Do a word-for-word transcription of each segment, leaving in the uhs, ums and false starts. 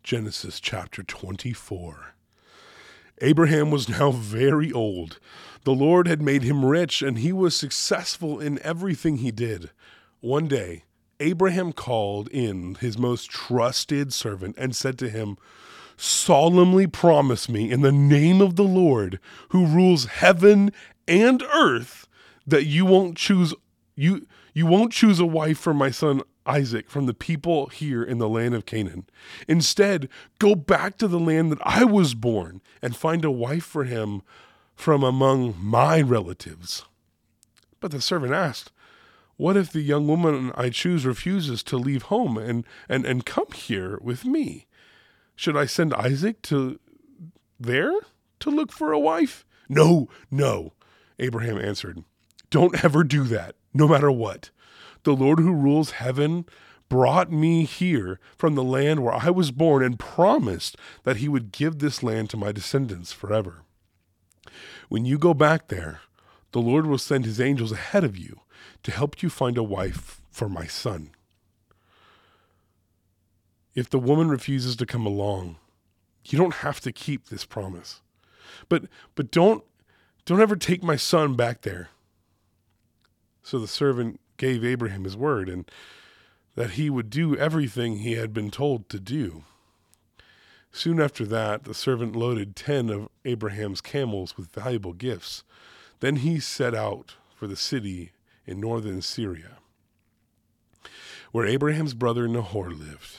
Genesis chapter twenty-four. Abraham was now very old. The Lord had made him rich, and he was successful in everything he did. One day, Abraham called in his most trusted servant and said to him, "Solemnly promise me in the name of the Lord, who rules heaven and earth, that you won't choose you you won't choose a wife for my son Isaac from the people here in the land of Canaan. Instead, go back to the land that I was born and find a wife for him from among my relatives." But the servant asked, "What if the young woman I choose refuses to leave home and, and, and come here with me? Should I send Isaac to there to look for a wife?" "No, no," Abraham answered. "Don't ever do that, no matter what. The Lord who rules heaven brought me here from the land where I was born and promised that he would give this land to my descendants forever. When you go back there, the Lord will send his angels ahead of you to help you find a wife for my son. If the woman refuses to come along, you don't have to keep this promise. But but don't don't ever take my son back there." So the servant gave Abraham his word, and that he would do everything he had been told to do. Soon after that, the servant loaded ten of Abraham's camels with valuable gifts. Then he set out for the city in northern Syria, where Abraham's brother Nahor lived.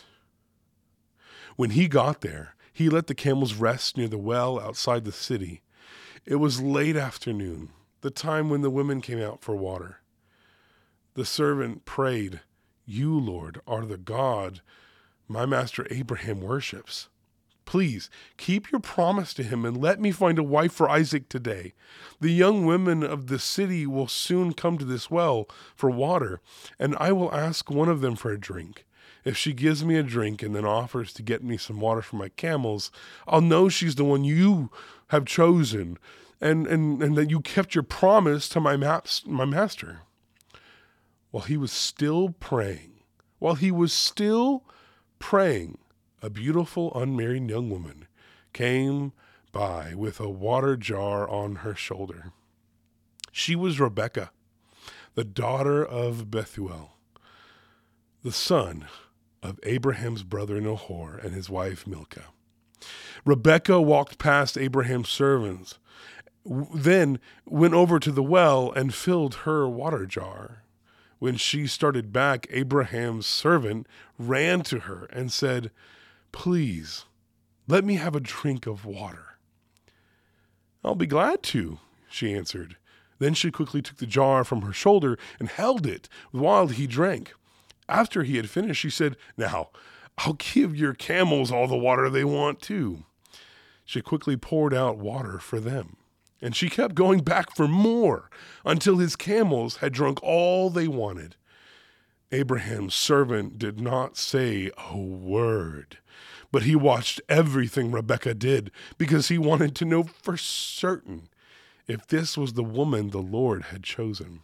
When he got there, he let the camels rest near the well outside the city. It was late afternoon, the time when the women came out for water. The servant prayed, "You, Lord, are the God my master Abraham worships. Please keep your promise to him and let me find a wife for Isaac today. The young women of the city will soon come to this well for water, and I will ask one of them for a drink. If she gives me a drink and then offers to get me some water for my camels, I'll know she's the one you have chosen, and, and, and that you kept your promise to my, maps, my master." While he was still praying, while he was still praying, a beautiful unmarried young woman came by with a water jar on her shoulder. She was Rebekah, the daughter of Bethuel, the son of Abraham's brother Nahor and his wife Milcah. Rebekah walked past Abraham's servants, then went over to the well and filled her water jar. When she started back, Abraham's servant ran to her and said, "Please, let me have a drink of water." "I'll be glad to," she answered. Then she quickly took the jar from her shoulder and held it while he drank. After he had finished, she said, "Now, I'll give your camels all the water they want too." She quickly poured out water for them, and she kept going back for more until his camels had drunk all they wanted. Abraham's servant did not say a word, but he watched everything Rebekah did because he wanted to know for certain if this was the woman the Lord had chosen.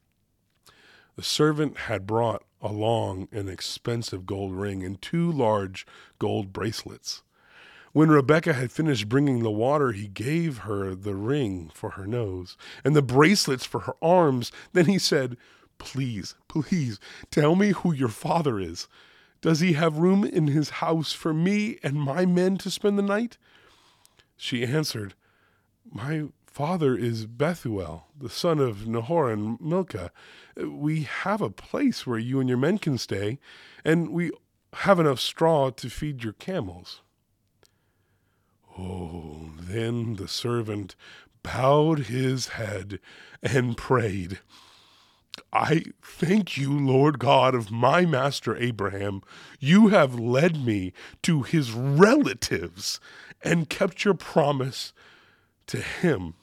The servant had brought along an expensive gold ring and two large gold bracelets. When Rebekah had finished bringing the water, he gave her the ring for her nose and the bracelets for her arms. Then he said, "Please, please, tell me who your father is. Does he have room in his house for me and my men to spend the night?" She answered, "My father is Bethuel, the son of Nahor and Milcah. We have a place where you and your men can stay, and we have enough straw to feed your camels." Oh, then the servant bowed his head and prayed, "I thank you, Lord God of my master Abraham. You have led me to his relatives and kept your promise to him."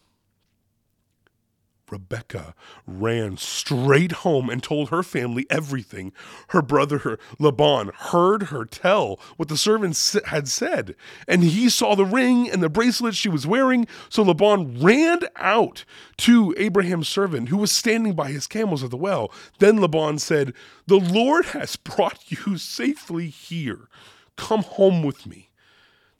Rebekah ran straight home and told her family everything. Her brother Laban heard her tell what the servants had said, and he saw the ring and the bracelet she was wearing. So Laban ran out to Abraham's servant, who was standing by his camels at the well. Then Laban said, "The Lord has brought you safely here. Come home with me.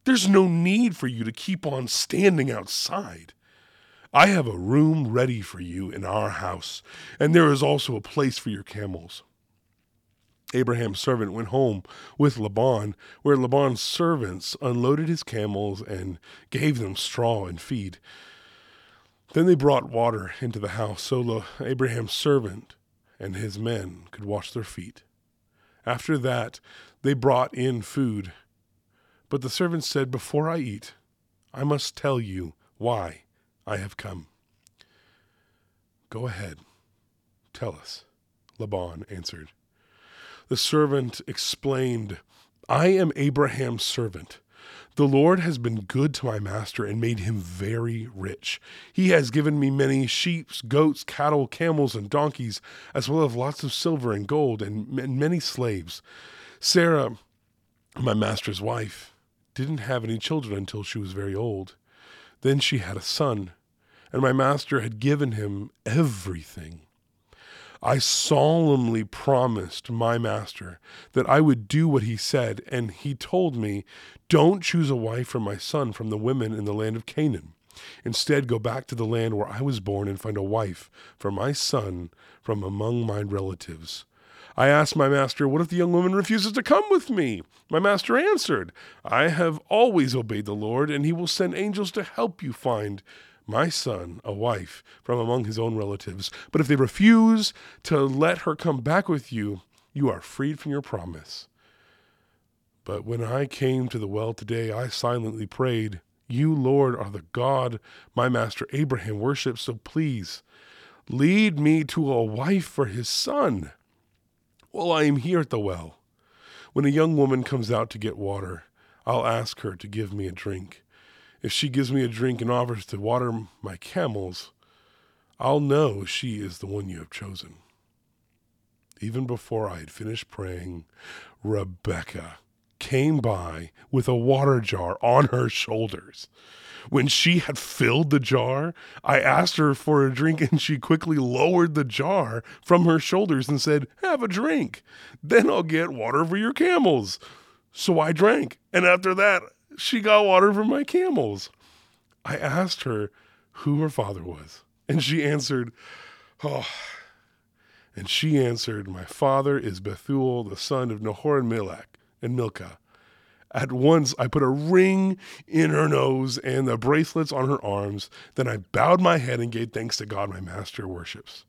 There's no need for you to keep on standing outside. I have a room ready for you in our house, and there is also a place for your camels." Abraham's servant went home with Laban, where Laban's servants unloaded his camels and gave them straw and feed. Then they brought water into the house, so Abraham's servant and his men could wash their feet. After that, they brought in food. But the servant said, "Before I eat, I must tell you why I have come." "Go ahead, tell us," Laban answered. The servant explained, "I am Abraham's servant. The Lord has been good to my master and made him very rich. He has given me many sheep, goats, cattle, camels, and donkeys, as well as lots of silver and gold and many slaves. Sarah, my master's wife, didn't have any children until she was very old. Then she had a son, and my master had given him everything. I solemnly promised my master that I would do what he said, and he told me, 'Don't choose a wife for my son from the women in the land of Canaan. Instead, go back to the land where I was born and find a wife for my son from among my relatives.' I asked my master, 'What if the young woman refuses to come with me?' My master answered, 'I have always obeyed the Lord, and he will send angels to help you find my son a wife from among his own relatives. But if they refuse to let her come back with you, you are freed from your promise.' But when I came to the well today, I silently prayed, 'You, Lord, are the God my master Abraham worships, so please lead me to a wife for his son while I am here at the well. When a young woman comes out to get water, I'll ask her to give me a drink. If she gives me a drink and offers to water my camels, I'll know she is the one you have chosen.' Even before I had finished praying, Rebekah came by with a water jar on her shoulders. When she had filled the jar, I asked her for a drink, and she quickly lowered the jar from her shoulders and said, 'Have a drink. Then I'll get water for your camels.' So I drank, and after that, she got water for my camels. I asked her who her father was, and she answered, oh, and she answered, 'My father is Bethuel, the son of Nahor and Milcah and Milcah.' At once I put a ring in her nose and the bracelets on her arms. Then I bowed my head and gave thanks to God my master worships.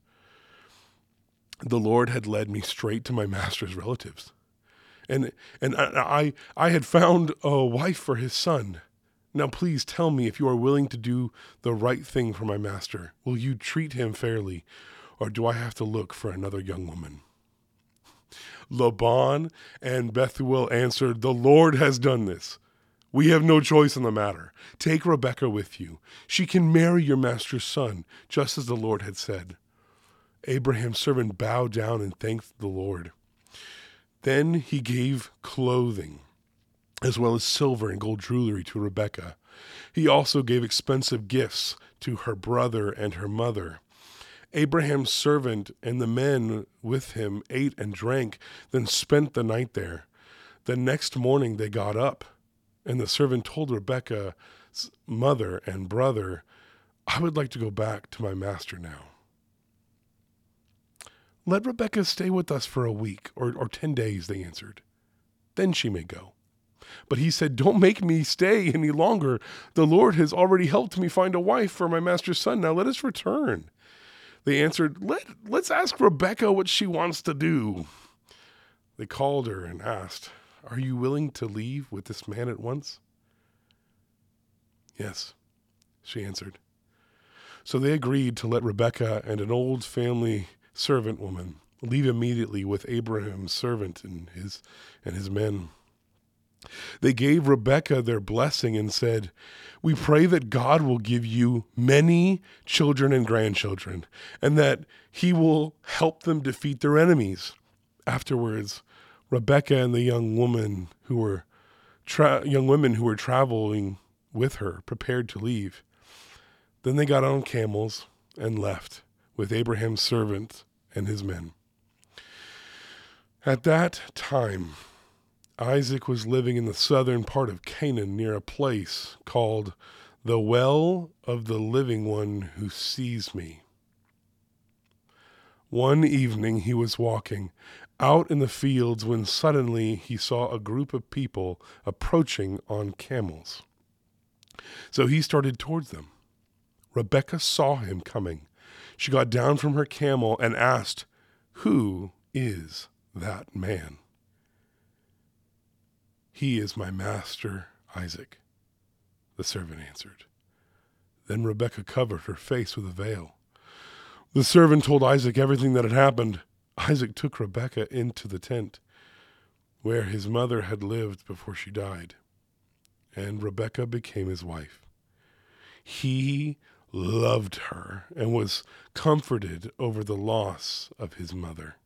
The Lord had led me straight to my master's relatives. And and I, I had found a wife for his son. Now please tell me if you are willing to do the right thing for my master. Will you treat him fairly, or do I have to look for another young woman?" Laban and Bethuel answered, "The Lord has done this. We have no choice in the matter. Take Rebekah with you. She can marry your master's son, just as the Lord had said." Abraham's servant bowed down and thanked the Lord. Then he gave clothing, as well as silver and gold jewelry to Rebekah. He also gave expensive gifts to her brother and her mother. Abraham's servant and the men with him ate and drank, then spent the night there. The next morning they got up, and the servant told Rebekah's mother and brother, "I would like to go back to my master now." "Let Rebekah stay with us for a week or, or ten days, they answered. "Then she may go." But he said, "Don't make me stay any longer. The Lord has already helped me find a wife for my master's son. Now let us return." They answered, Let, let's ask Rebekah what she wants to do." They called her and asked, "Are you willing to leave with this man at once?" "Yes," she answered. So they agreed to let Rebekah and an old family servant woman leave immediately with Abraham's servant and his and his men. They gave Rebekah their blessing and said, "We pray that God will give you many children and grandchildren, and that he will help them defeat their enemies." Afterwards, Rebekah and the young woman who were tra- young women who were traveling with her prepared to leave. Then they got on camels and left with Abraham's servant and his men. At that time, Isaac was living in the southern part of Canaan near a place called the Well of the Living One Who Sees Me. One evening he was walking out in the fields when suddenly he saw a group of people approaching on camels. So he started towards them. Rebekah saw him coming. She got down from her camel and asked, "Who is that man?" "He is my master, Isaac," the servant answered. Then Rebekah covered her face with a veil. The servant told Isaac everything that had happened. Isaac took Rebekah into the tent where his mother had lived before she died, and Rebekah became his wife. He loved her and was comforted over the loss of his mother.